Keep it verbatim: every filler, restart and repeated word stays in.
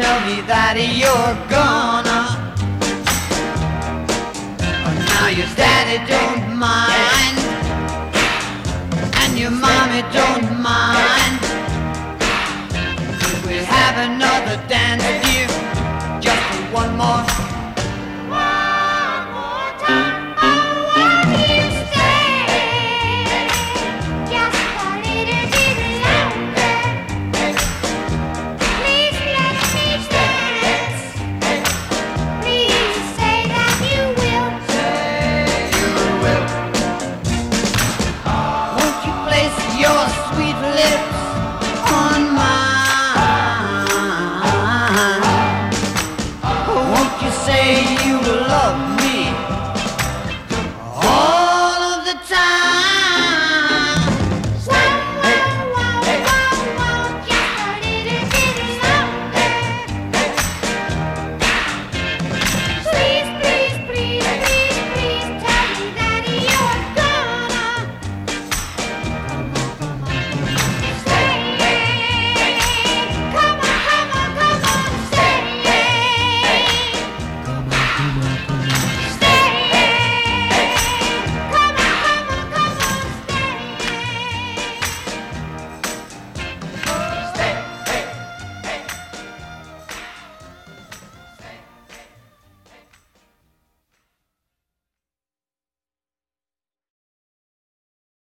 tell me that you're gonna. Now your daddy don't mind, and your mommy don't mind. We have another dance with you, just for one more. One more time. Oh, won't you stay just a little bit longer? Please let me dance. Please say that you will. Say you will. Won't you place your sweet lips